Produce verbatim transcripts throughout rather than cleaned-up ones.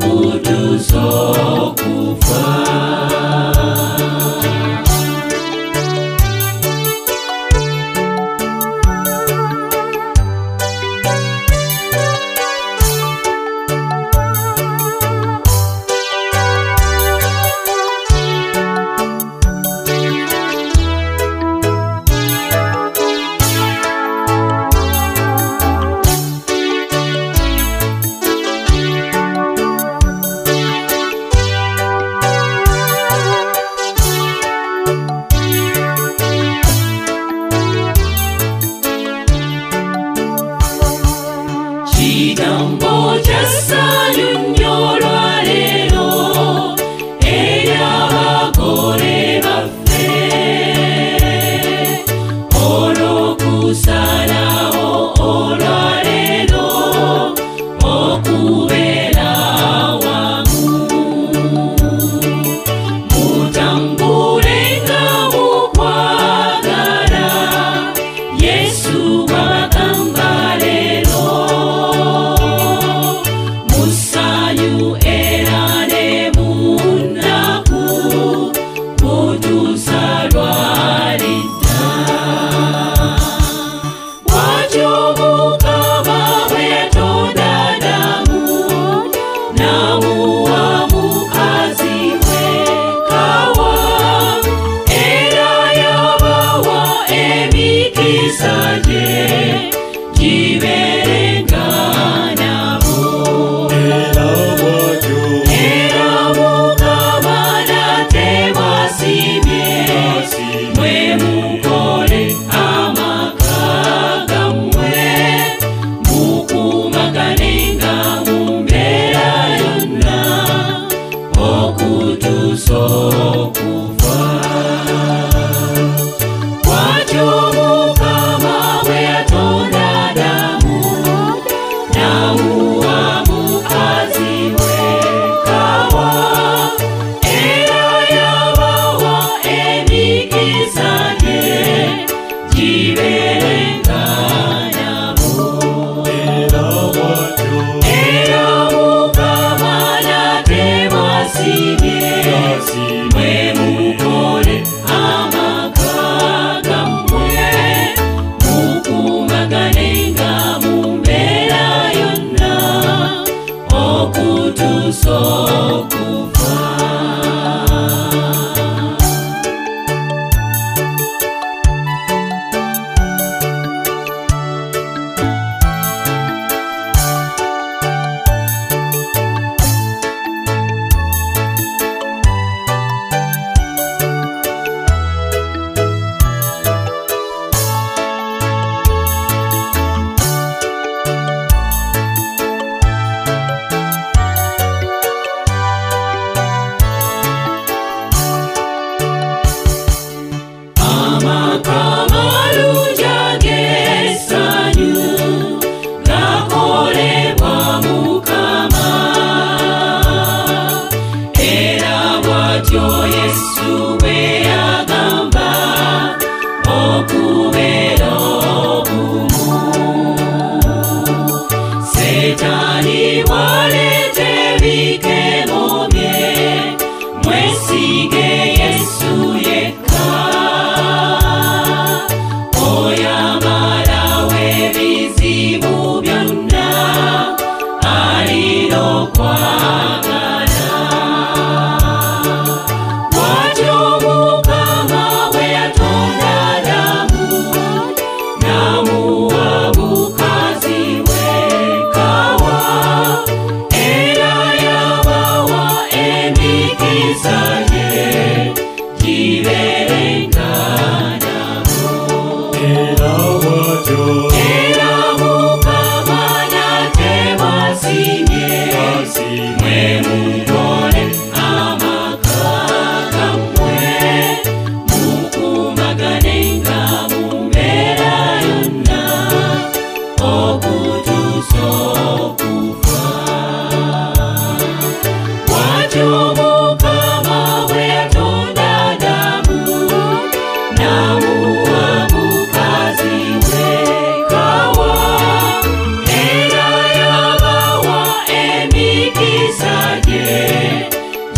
Kigambo kya ssanyu nnyo olwaleero eri abagole baffe olw'okusalawo olwaleero okubeera wamu. Mutambulenga mu kwagala Yesu bw'abagamba leero. Musanyu era ne mu nnaku kutuusa lw'alidda. Bw'atyo Mukama bwe yatonda Adamu n'amuwa mukazi we Kawa, era yabawa emikisa gye gibeerenga nabo. Era Mukama nate bw'asiimye mwe mukole amaka gammwe mukuumaganenga mu mbeera yonna okutuusa okufa. Bw'atyo Mukama bwe yatonda Adamu n'amuwa mukazi we Kawa, era yabawa emikisa gye gibeerenga nabo. Era Mukama nate bw'asiimye mwe mukole amaka gammwe mukuumaganenga mu mbeera yonna okutuusa okufa.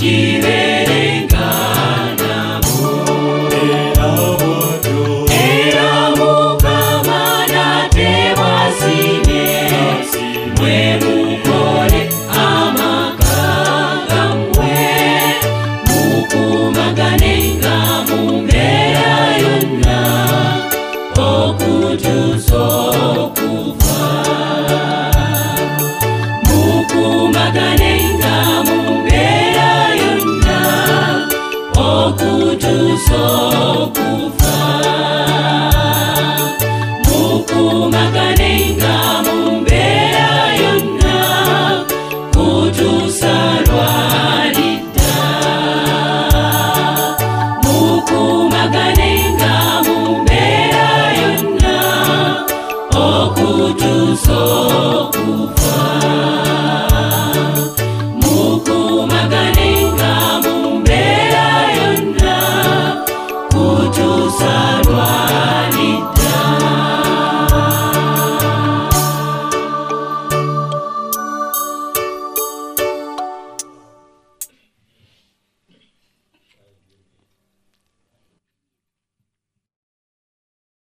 kiberenga nabo. Era Mukama nate bw'asiimye, mwe mukole amaka gammwe, mukuumaganenga mu mbeera yonna, okutuusa okufa. Mukuumaganenga mu mbeera yonna, okutuusa okufa. Mukuumaganenga mu mbeera yonna, kutuusa lw'alidda. Mukuumaganenga mu mbeera yonna, okutuusa okufa.